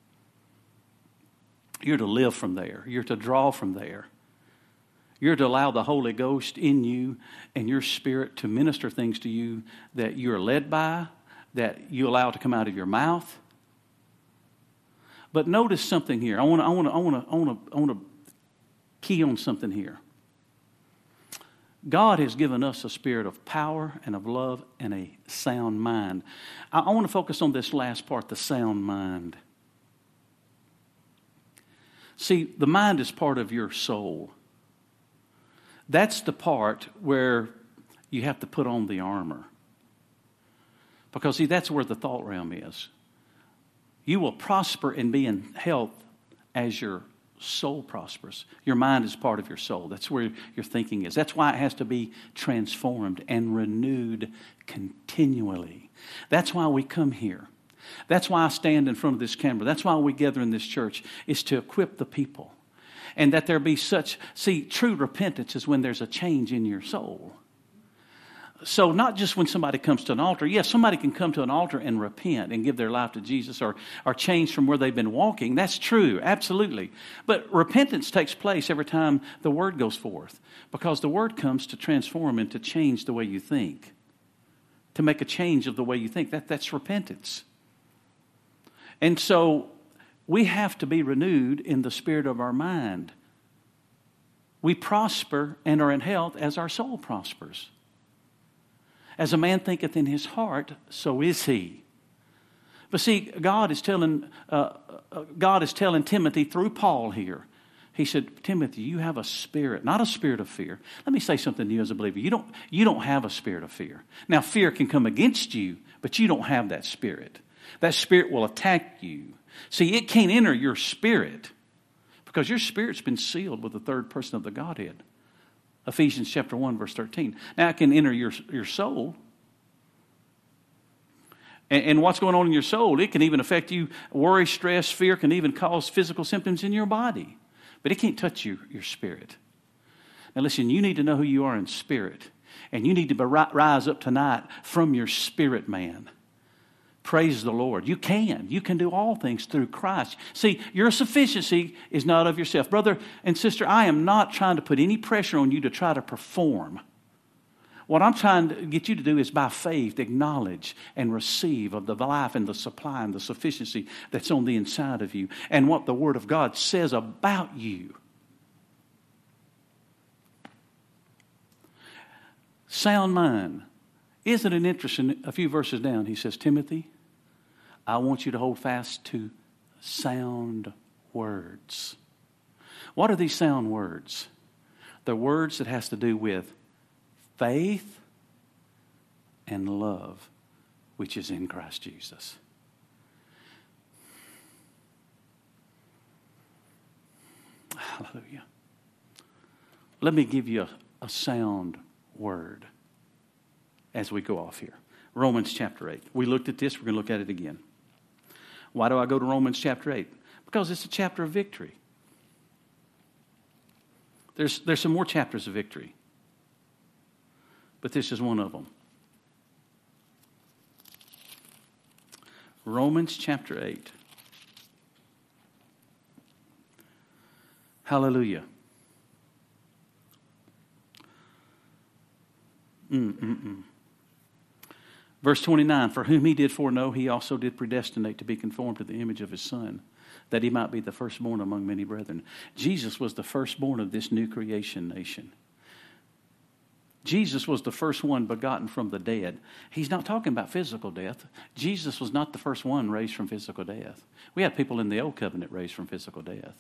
You're to live from there. You're to draw from there. You're to allow the Holy Ghost in you and your spirit to minister things to you that you're led by, that you allow to come out of your mouth. But notice something here. I want to key on something here. God has given us a spirit of power and of love and a sound mind. I want to focus on this last part, the sound mind. See, the mind is part of your soul. That's the part where you have to put on the armor. Because, see, that's where the thought realm is. You will prosper and be in health as your soul prospers. Your mind is part of your soul. That's where your thinking is. That's why it has to be transformed and renewed continually. That's why we come here. That's why I stand in front of this camera. That's why we gather in this church, is to equip the people. And that there be such, see, true repentance is when there's a change in your soul. So not just when somebody comes to an altar. Yes, somebody can come to an altar and repent and give their life to Jesus or change from where they've been walking. That's true, absolutely. But repentance takes place every time the word goes forth, because the word comes to transform and to change the way you think, to make a change of the way you think. That's repentance. And so we have to be renewed in the spirit of our mind. We prosper and are in health as our soul prospers. As a man thinketh in his heart, so is he. But see, God is telling Timothy through Paul here. He said, Timothy, you have a spirit, not a spirit of fear. Let me say something to you as a believer. You don't have a spirit of fear. Now, fear can come against you, but you don't have that spirit. That spirit will attack you. See, it can't enter your spirit because your spirit's been sealed with the third person of the Godhead. Ephesians chapter 1, verse 13. Now, it can enter your soul. And what's going on in your soul, it can even affect you. Worry, stress, fear can even cause physical symptoms in your body. But it can't touch your spirit. Now, listen, you need to know who you are in spirit. And you need to rise up tonight from your spirit, man. Praise the Lord. You can. You can do all things through Christ. See, your sufficiency is not of yourself. Brother and sister, I am not trying to put any pressure on you to try to perform. What I'm trying to get you to do is by faith acknowledge and receive of the life and the supply and the sufficiency that's on the inside of you and what the Word of God says about you. Sound mind. Isn't it interesting? A few verses down, he says, Timothy, I want you to hold fast to sound words. What are these sound words? They're words that has to do with faith and love, which is in Christ Jesus. Hallelujah. Let me give you a sound word as we go off here. Romans chapter 8. We looked at this. We're going to look at it again. Why do I go to Romans chapter 8? Because it's a chapter of victory. There's some more chapters of victory. But this is one of them. Romans chapter 8. Hallelujah. Verse 29, for whom he did foreknow, he also did predestinate to be conformed to the image of his Son, that he might be the firstborn among many brethren. Jesus was the firstborn of this new creation nation. Jesus was the first one begotten from the dead. He's not talking about physical death. Jesus was not the first one raised from physical death. We had people in the old covenant raised from physical death.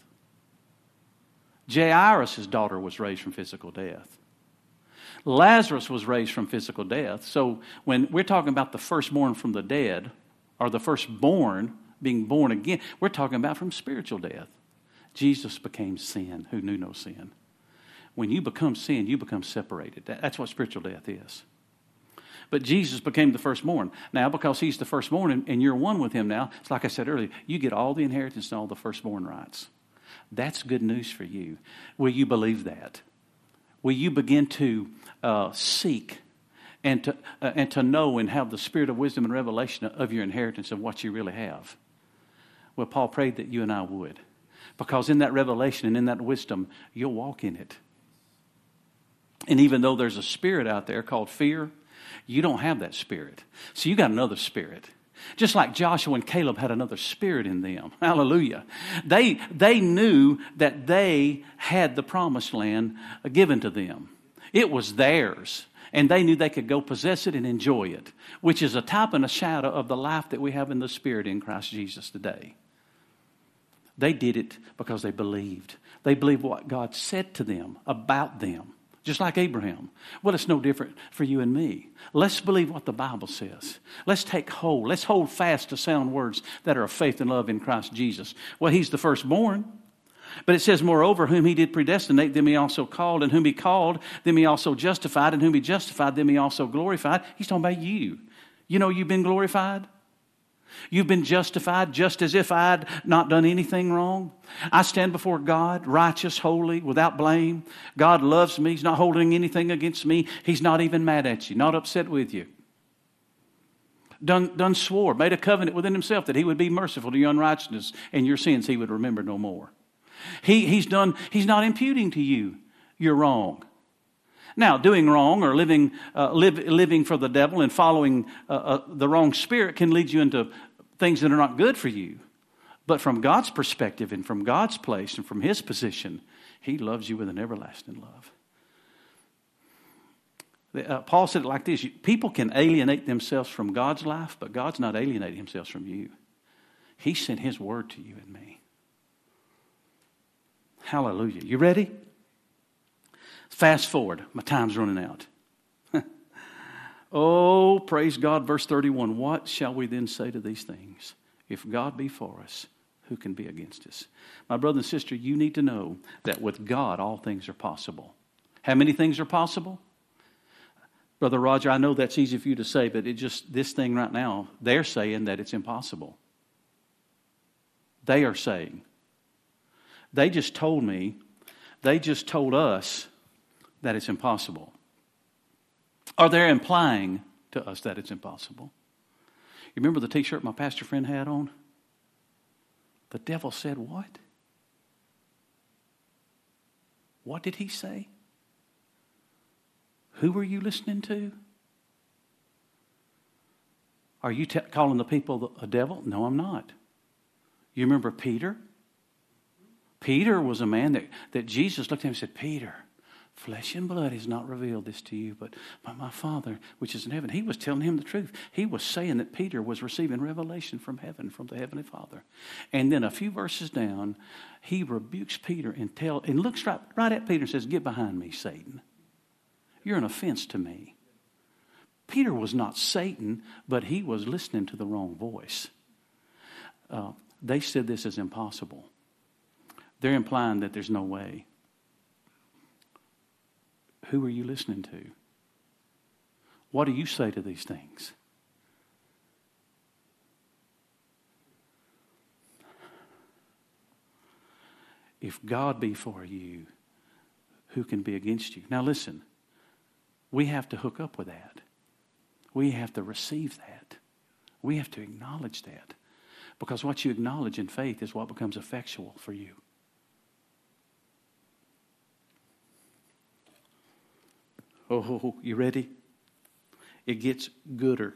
Jairus' daughter was raised from physical death. Lazarus was raised from physical death. So when we're talking about the firstborn from the dead, or the firstborn being born again, we're talking about from spiritual death. Jesus became sin, who knew no sin. When you become sin, you become separated. That's what spiritual death is. But Jesus became the firstborn. Now, because he's the firstborn and you're one with him now, it's like I said earlier, you get all the inheritance and all the firstborn rights. That's good news for you. Will you believe that? Will you begin to seek and to know and have the spirit of wisdom and revelation of your inheritance of what you really have? Well, Paul prayed that you and I would. Because in that revelation and in that wisdom, you'll walk in it. And even though there's a spirit out there called fear, you don't have that spirit. So you got another spirit. Just like Joshua and Caleb had another spirit in them. Hallelujah. They knew that they had the promised land given to them. It was theirs. And they knew they could go possess it and enjoy it, which is a type and a shadow of the life that we have in the Spirit in Christ Jesus today. They did it because they believed. They believed what God said to them about them. Just like Abraham. Well, it's no different for you and me. Let's believe what the Bible says. Let's take hold. Let's hold fast to sound words that are of faith and love in Christ Jesus. Well, he's the firstborn. But it says, moreover, whom he did predestinate, them he also called. And whom he called, them he also justified. And whom he justified, them he also glorified. He's talking about you. You know you've been glorified? You've been justified just as if I'd not done anything wrong. I stand before God, righteous, holy, without blame. God loves me. He's not holding anything against me. He's not even mad at you, not upset with you. Done swore, made a covenant within himself that he would be merciful to your unrighteousness and your sins he would remember no more. He's not imputing to you your wrong. Now, doing wrong or living for the devil and following the wrong spirit can lead you into things that are not good for you. But from God's perspective and from God's place and from his position, he loves you with an everlasting love. Paul said it like this: people can alienate themselves from God's life, but God's not alienating himself from you. He sent his word to you and me. Hallelujah. You ready? Fast forward. My time's running out. Oh, praise God. Verse 31. What shall we then say to these things? If God be for us, who can be against us? My brother and sister, you need to know that with God, all things are possible. How many things are possible? Brother Roger, I know that's easy for you to say, but this thing right now, they're saying that it's impossible. They are saying. They just told us that it's impossible. Or they're implying to us that it's impossible. You remember the t-shirt my pastor friend had on? The devil said what? What did he say? Who were you listening to? Are you calling the people a devil? No, I'm not. You remember Peter? Peter was a man that Jesus looked at him and said, Peter, flesh and blood has not revealed this to you, but by my Father which is in heaven. He was telling him the truth. He was saying that Peter was receiving revelation from heaven, from the Heavenly Father. And then a few verses down, he rebukes Peter and looks right at Peter and says, get behind me, Satan. You're an offense to me. Peter was not Satan, but he was listening to the wrong voice. They said this is impossible. They're implying that there's no way. Who are you listening to? What do you say to these things? If God be for you, who can be against you? Now listen, we have to hook up with that. We have to receive that. We have to acknowledge that. Because what you acknowledge in faith is what becomes effectual for you. Oh, you ready? It gets gooder.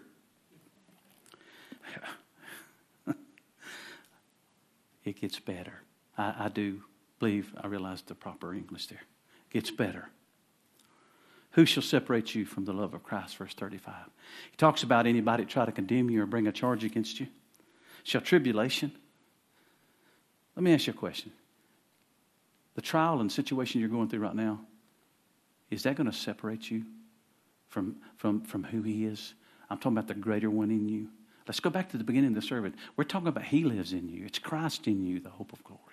It gets better. I do believe I realized the proper English there. It gets better. Who shall separate you from the love of Christ? Verse 35. He talks about anybody that try to condemn you or bring a charge against you. Shall tribulation? Let me ask you a question. The trial and situation you're going through right now, is that going to separate you from who He is? I'm talking about the greater one in you. Let's go back to the beginning of the sermon. We're talking about He lives in you. It's Christ in you, the hope of glory.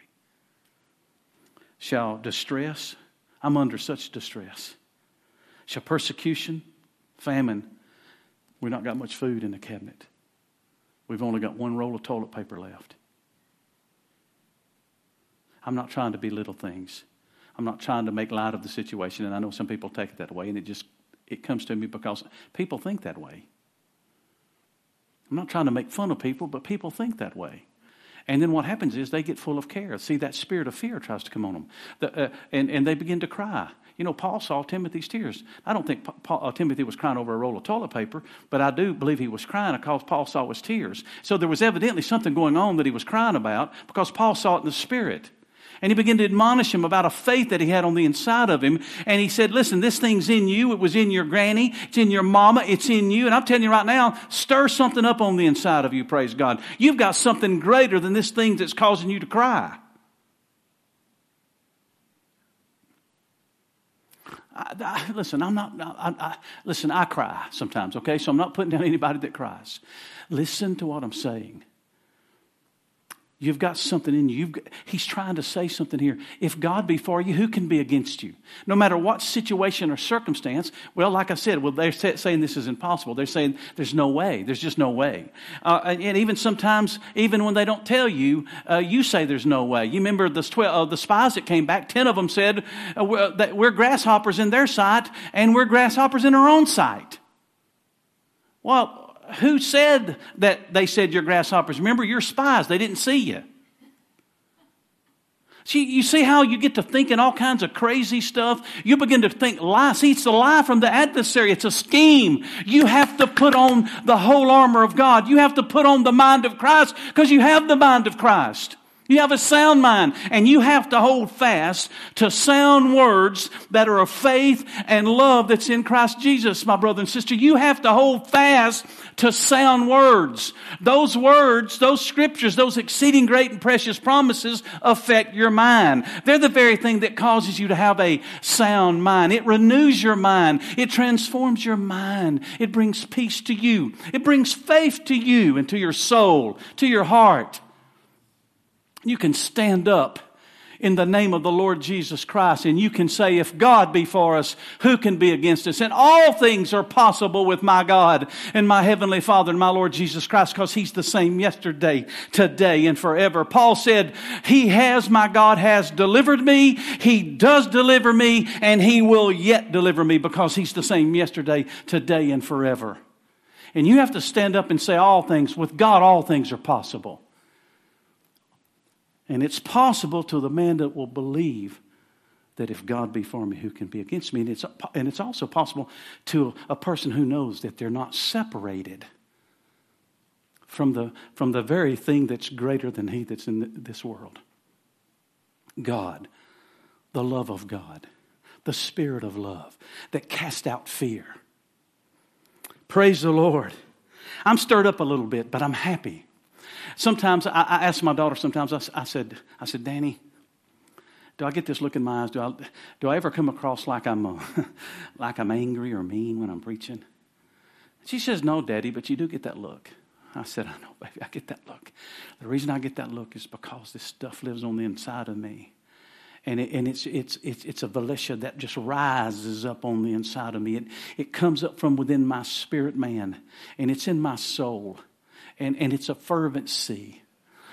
Shall distress? I'm under such distress. Shall persecution, famine? We've not got much food in the cabinet. We've only got one roll of toilet paper left. I'm not trying to belittle things. I'm not trying to make light of the situation, and I know some people take it that way, and it comes to me because people think that way. I'm not trying to make fun of people, but people think that way. And then what happens is they get full of care. See, that spirit of fear tries to come on them. And they begin to cry. You know, Paul saw Timothy's tears. I don't think Timothy was crying over a roll of toilet paper, but I do believe he was crying because Paul saw his tears. So there was evidently something going on that he was crying about because Paul saw it in the spirit. And he began to admonish him about a faith that he had on the inside of him. And he said, listen, this thing's in you. It was in your granny. It's in your mama. It's in you. And I'm telling you right now, stir something up on the inside of you, praise God. You've got something greater than this thing that's causing you to cry. Listen, I cry sometimes, okay? So I'm not putting down anybody that cries. Listen to what I'm saying. You've got something in you. He's trying to say something here. If God be for you, who can be against you? No matter what situation or circumstance. Well, like I said, they're saying this is impossible. They're saying there's no way. There's just no way. And even sometimes, even when they don't tell you, you say there's no way. You remember the spies that came back, 10 of them said, that we're grasshoppers in their sight and we're grasshoppers in our own sight. Well, who said that they said you're grasshoppers? Remember, you're spies. They didn't see you. See, you see how you get to thinking all kinds of crazy stuff? You begin to think lie. See, it's a lie from the adversary. It's a scheme. You have to put on the whole armor of God. You have to put on the mind of Christ because you have the mind of Christ. You have a sound mind, and you have to hold fast to sound words that are of faith and love that's in Christ Jesus, my brother and sister. You have to hold fast to sound words. Those words, those scriptures, those exceeding great and precious promises affect your mind. They're the very thing that causes you to have a sound mind. It renews your mind. It transforms your mind. It brings peace to you. It brings faith to you and to your soul, to your heart. You can stand up in the name of the Lord Jesus Christ and you can say, if God be for us, who can be against us? And all things are possible with my God and my Heavenly Father and my Lord Jesus Christ because He's the same yesterday, today, and forever. Paul said, my God has delivered me. He does deliver me and He will yet deliver me because He's the same yesterday, today, and forever. And you have to stand up and say with God, all things are possible. And it's possible to the man that will believe that if God be for me, who can be against me? And it's also possible to a person who knows that they're not separated from the very thing that's greater than he that's in this world. God, the love of God, the Spirit of love that casts out fear. Praise the Lord. I'm stirred up a little bit, but I'm happy. Sometimes I ask my daughter, I said, Danny, do I get this look in my eyes? Do I ever come across like I'm angry or mean when I'm preaching? She says, no, Daddy, but you do get that look. I said, I know, baby, I get that look. The reason I get that look is because this stuff lives on the inside of me. And it's a volition that just rises up on the inside of me. It comes up from within my spirit man, and it's in my soul. And it's a fervency.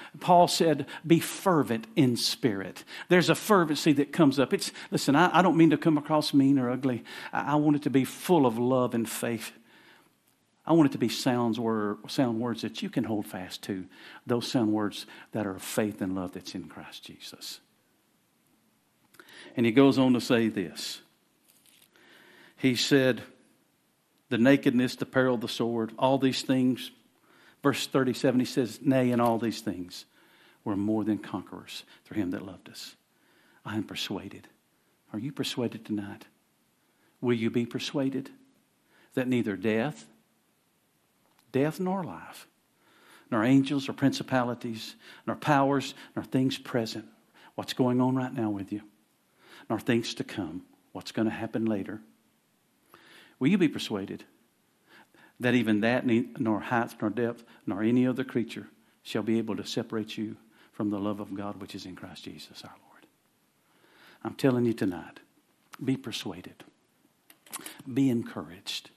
Paul said, be fervent in spirit. There's a fervency that comes up. Listen, I don't mean to come across mean or ugly. I want it to be full of love and faith. I want it to be sound words that you can hold fast to. Those sound words that are of faith and love that's in Christ Jesus. And he goes on to say this. He said, the nakedness, the peril, the sword, all these things. Verse 37, he says, nay, in all these things, we're more than conquerors through him that loved us. I am persuaded. Are you persuaded tonight? Will you be persuaded that neither death nor life, nor angels or principalities, nor powers, nor things present, what's going on right now with you, nor things to come, what's going to happen later. Will you be persuaded that even that, nor height, nor depth, nor any other creature shall be able to separate you from the love of God which is in Christ Jesus our Lord? I'm telling you tonight, be persuaded. Be encouraged.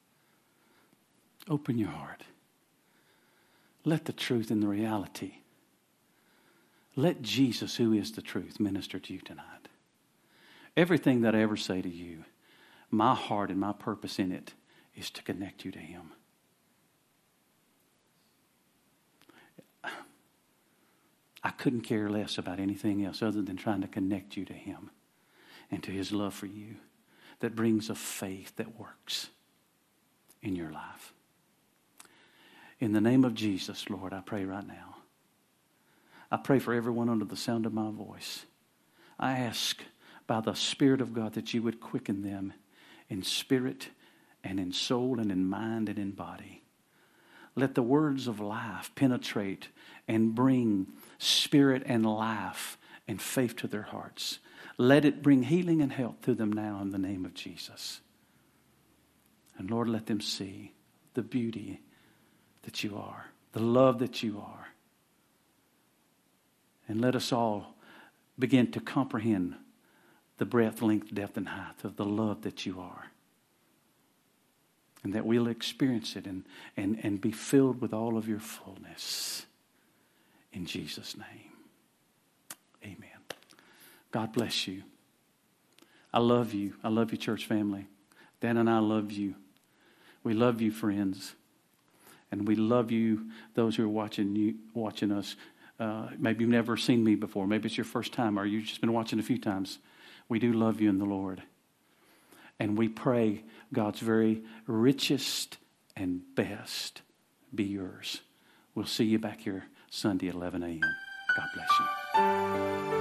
Open your heart. Let the truth and the reality, let Jesus, who is the truth, minister to you tonight. Everything that I ever say to you, my heart and my purpose in it is to connect you to him. I couldn't care less about anything else other than trying to connect you to him and to his love for you that brings a faith that works in your life. In the name of Jesus, Lord, I pray right now. I pray for everyone under the sound of my voice. I ask by the Spirit of God that you would quicken them in spirit and in soul and in mind and in body. Let the words of life penetrate and bring spirit and life and faith to their hearts. Let it bring healing and health to them now in the name of Jesus. And Lord, let them see the beauty that you are, the love that you are. And let us all begin to comprehend the breadth, length, depth, and height of the love that you are. And that we'll experience it and be filled with all of your fullness. In Jesus' name. Amen. God bless you. I love you. I love you, church family. Dan and I love you. We love you, friends. And we love you, those who are watching us. Maybe you've never seen me before. Maybe it's your first time or you've just been watching a few times. We do love you in the Lord. And we pray God's very richest and best be yours. We'll see you back here Sunday at 11 a.m. God bless you.